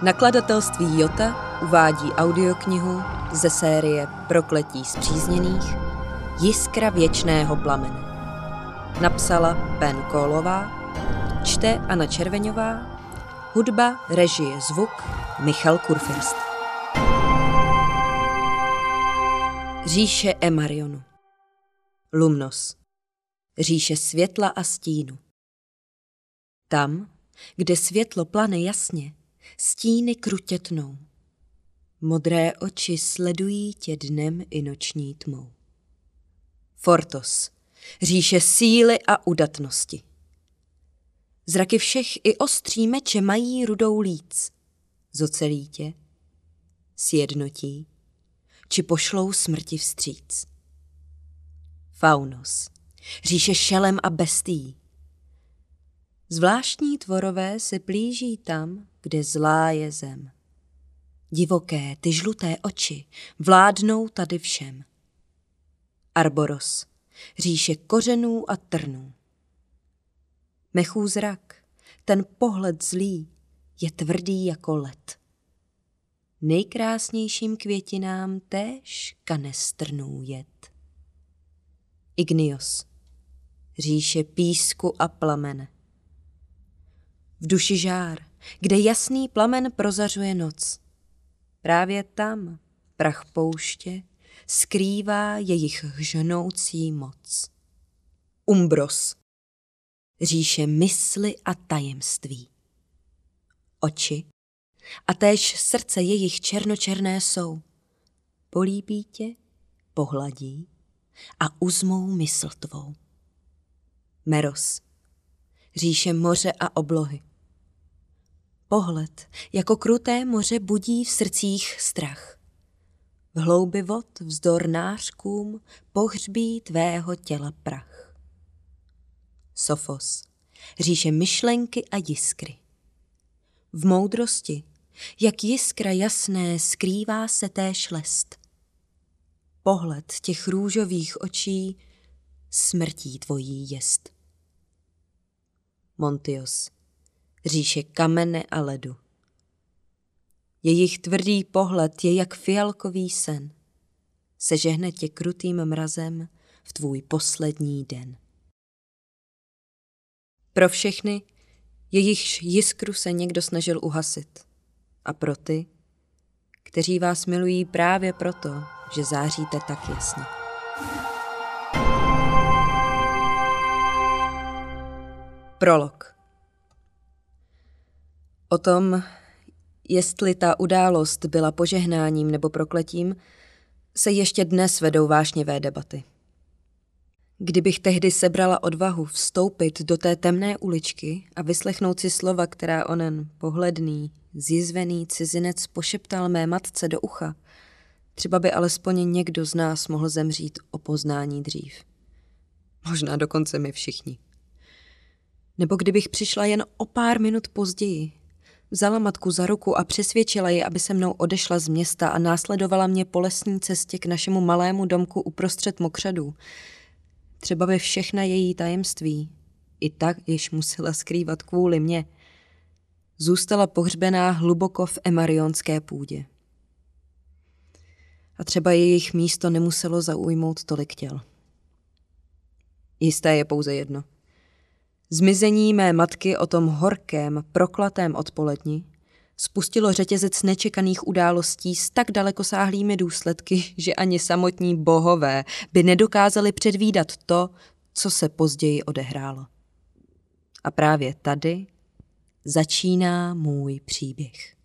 Nakladatelství Jota uvádí audioknihu ze série Prokletí spřízněných Jiskra věčného plamene. Napsala Pen Kólová, čte Anna Červeňová, hudba, režie, zvuk Michal Kurfürst. Říše Emarionu. Lumnos. Říše světla a stínu. Tam, kde světlo plane jasně, stíny krutě tnou. Modré oči sledují tě dnem i noční tmou. Fortos. Říše síly a udatnosti. Zraky všech i ostří meče mají rudou líc. Zocelí tě, sjednotí, či pošlou smrti vstříc. Faunos. Říše šelem a bestií. Zvláštní tvorové se plíží tam, kde zlá je zem. Divoké ty žluté oči vládnou tady všem. Arboros. Říše kořenů a trnů. Mechů zrak, ten pohled zlý, je tvrdý jako led. Nejkrásnějším květinám též kane strnů jed. Ignios. Říše písku a plamene. V duši žár, kde jasný plamen prozařuje noc. Právě tam prach pouště skrývá jejich hžnoucí moc. Umbros. Říše mysli a tajemství. Oči a též srdce jejich černočerné jsou. Políbí tě, pohladí a uzmou mysl tvou. Meros. Říše moře a oblohy. Pohled jako kruté moře budí v srdcích strach. V hloubi vod vzdor nářkům pohřbí tvého těla prach. Sofos. Říše myšlenky a jiskry. V moudrosti, jak jiskra jasné, skrývá se též lest. Pohled těch růžových očí smrtí tvojí jest. Montios. Říše kamene a ledu. Jejich tvrdý pohled je jak fialkový sen. Sežehne tě krutým mrazem v tvůj poslední den. Pro všechny, jejichž jiskru se někdo snažil uhasit. A pro ty, kteří vás milují právě proto, že záříte tak jasně. Prolog. O tom, jestli ta událost byla požehnáním nebo prokletím, se ještě dnes vedou vášnivé debaty. Kdybych tehdy sebrala odvahu vstoupit do té temné uličky a vyslechnout si slova, která onen pohledný, zjizvený cizinec pošeptal mé matce do ucha, třeba by alespoň někdo z nás mohl zemřít o poznání dřív. Možná dokonce my všichni. Nebo kdybych přišla jen o pár minut později, vzala matku za ruku a přesvědčila ji, aby se mnou odešla z města a následovala mě po lesní cestě k našemu malému domku uprostřed mokřadů. Třeba by všechna její tajemství, i tak již musela skrývat kvůli mně, zůstala pohřbená hluboko v emarionské půdě. A třeba jejich místo nemuselo zaujmout tolik těl. Jisté je pouze jedno. Zmizení mé matky o tom horkém, proklatém odpoledni spustilo řetězec nečekaných událostí s tak dalekosáhlými důsledky, že ani samotní bohové by nedokázali předvídat to, co se později odehrálo. A právě tady začíná můj příběh.